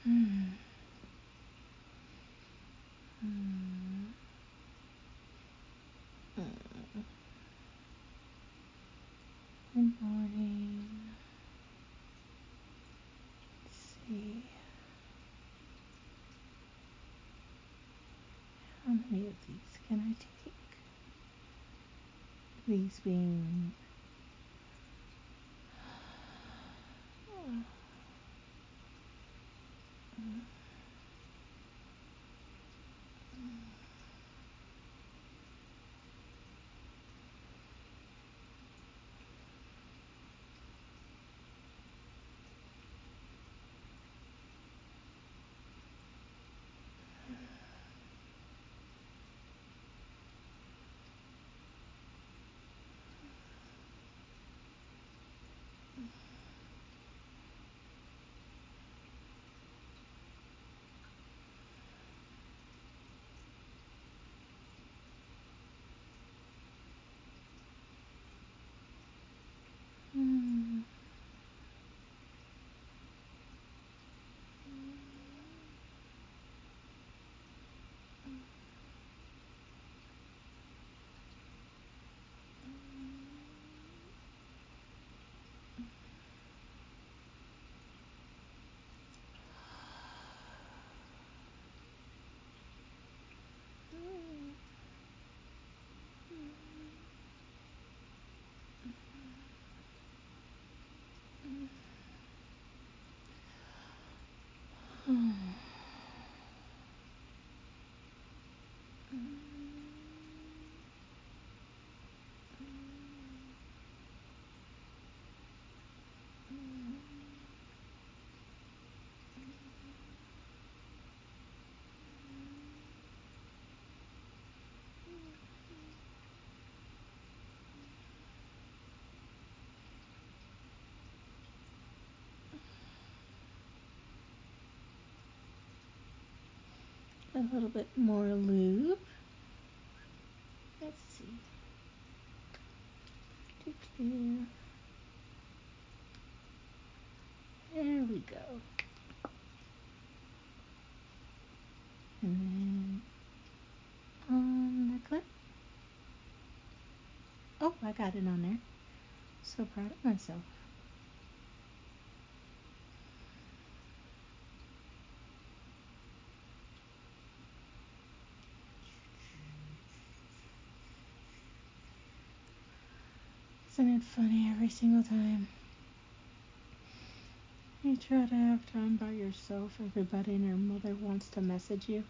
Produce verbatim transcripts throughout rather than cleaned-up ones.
Hmm. Hmm. Hmm. Good morning. Let's see. How many of these can I take? These being hmm. A little bit more lube. Let's see. There we go. And then on the clip. Oh, I got it on there. So proud of myself. Isn't it funny every single time you try to have time by yourself, everybody and their mother wants to message you?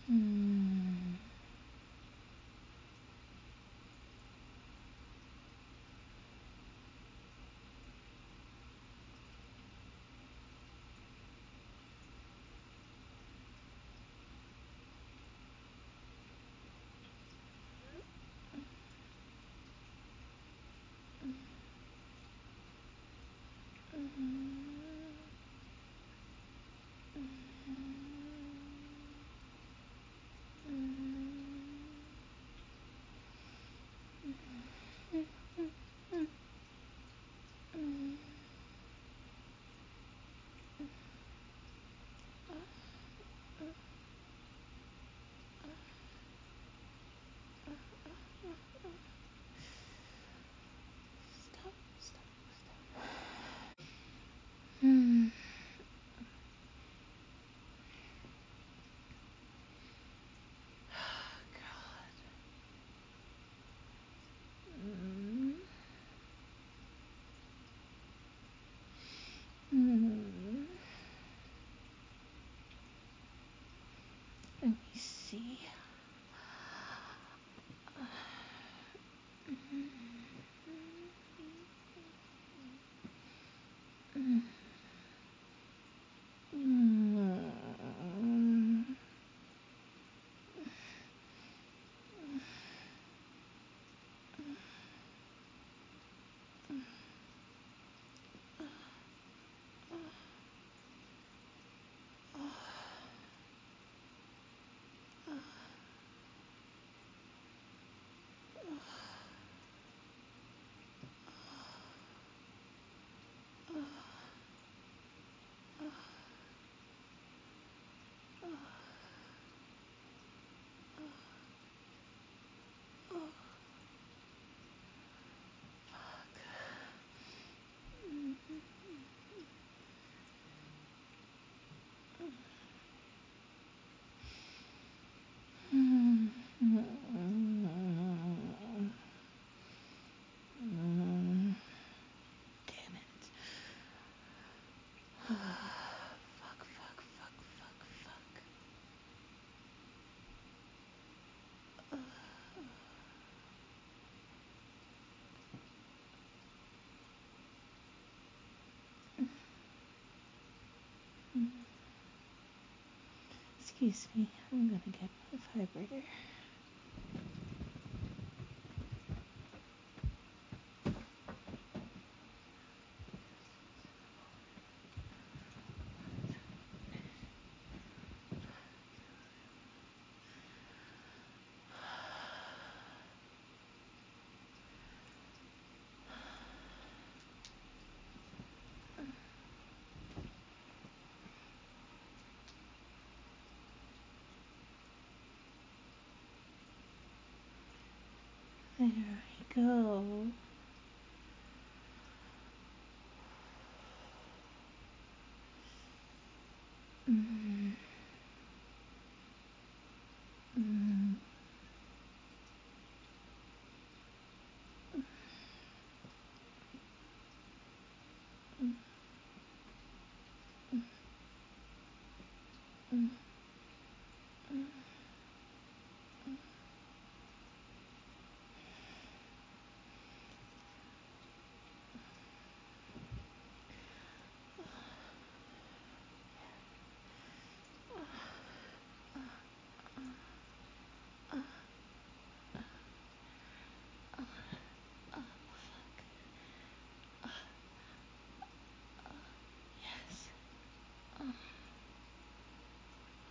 Mm. Stop, stop, stop. Hmm. God. Mm. Mm. Let me see. Mm. Mm. Mm. Mm. Damn it. Fuck, fuck, fuck, fuck, fuck. Excuse me, I'm gonna get my vibrator. There we go. Mm. Mm. Mm. Yes.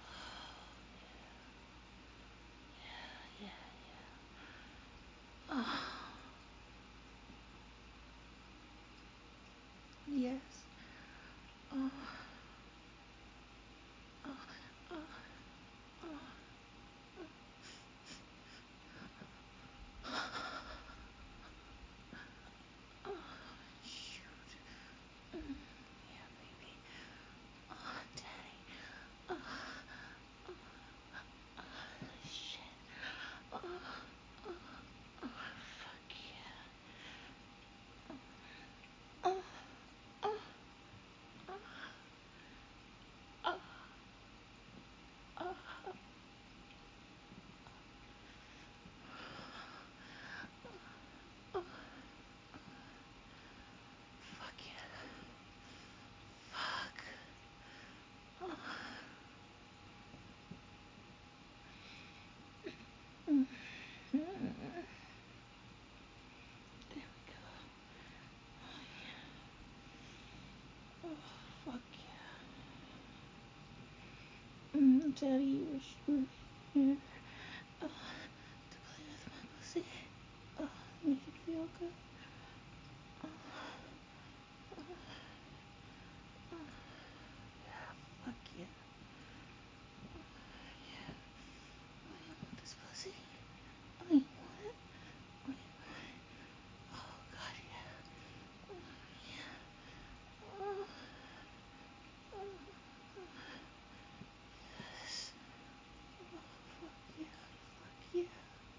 Daddy was here uh, to play with my pussy. Uh, make it feel good. Uh, uh, uh, yeah, fuck yeah. Uh, yeah. Oh, you want this pussy? Oh, you want it? Oh, you want it? Oh, God, yeah. Uh, yeah. Uh, uh, uh, yes. Oh, fuck yeah. Fuck yeah.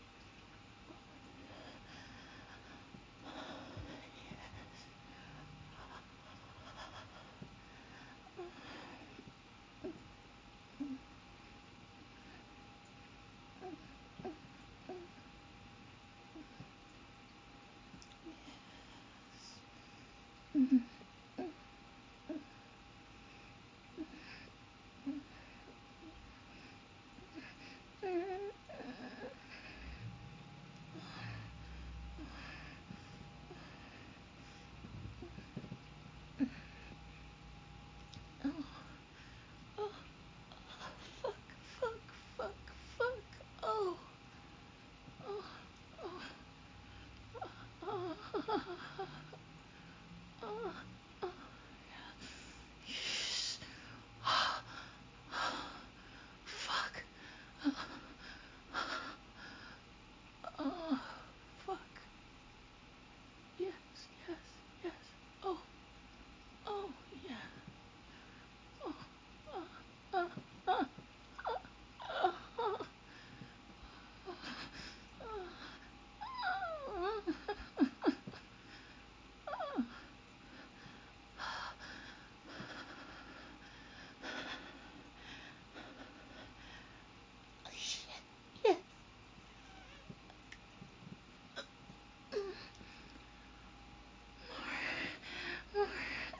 Mm-hmm. Oh, oh, fuck, fuck, fuck, fuck. Oh, oh, oh, oh, oh, oh. Yes. Fuck. Oh, fuck. Yes, yes, yes. Oh, oh, yeah. Oh, uh, uh, uh, uh, uh, shit. Yes. More.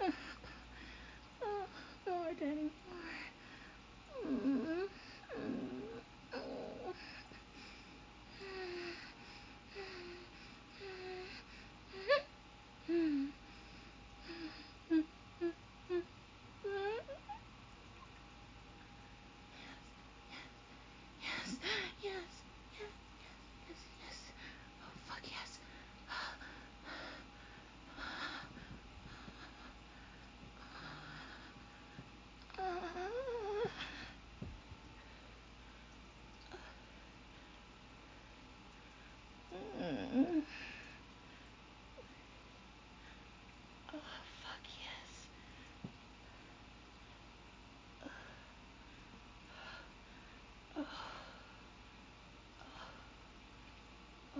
Oh, more, Daddy. More. Mm. Yes, yes, yes, yes, yes. Oh, fuck yes. Mm. Oh, fuck yes. Oh, oh,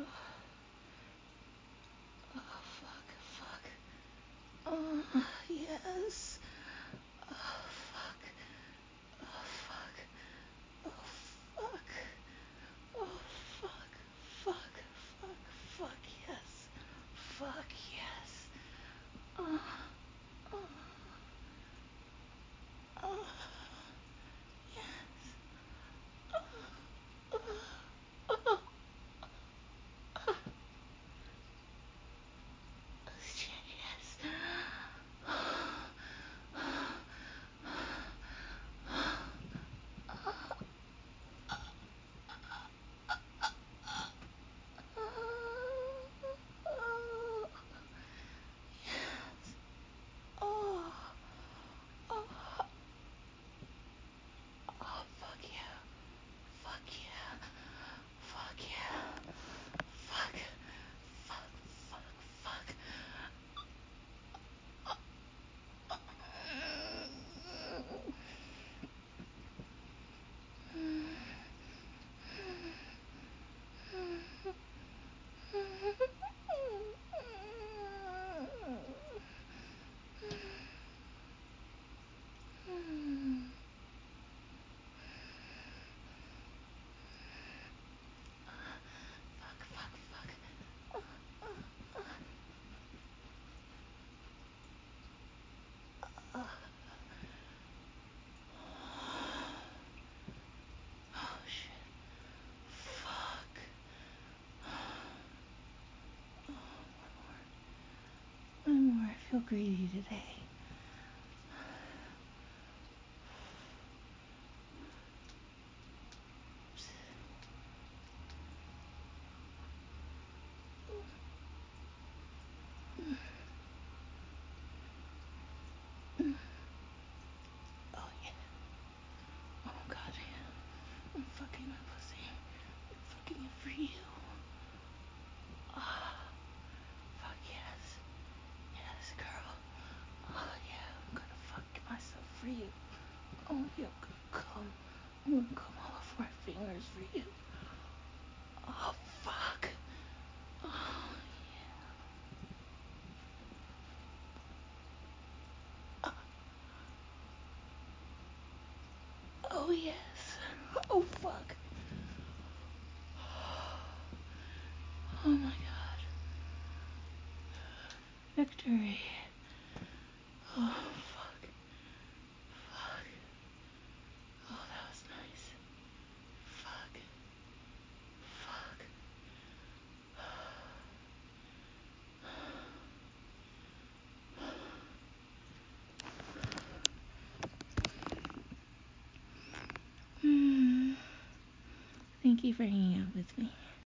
oh, fuck, fuck. Oh, yes. Oh, fuck. Oh, fuck. Oh, fuck. Oh, fuck. Fuck, fuck, fuck, yes. Fuck, yes. Oh, oh, oh, yes. Oh, oh, oh, oh, shit, yes. Oh, yes. Oh, oh, oh, fuck yeah. Fuck yeah. Fuck yeah. Fuck. Fuck, fuck, fuck. Fuck, fuck, fuck. Oh shit. Fuck. Oh, one more. One more. I feel greedy today. my pussy. I'm fucking it for you. Oh, fuck yes. Yes, girl. Oh, yeah, I'm gonna fuck myself for you. Oh, yeah, I'm gonna come. I'm gonna come all over my fingers for you. Oh, fuck. Oh, yeah. Oh, yes. Oh, fuck. Oh, my God. Victory. Oh, fuck. Fuck. Oh, that was nice. Fuck. Fuck. Hmm. Thank you for hanging out with me.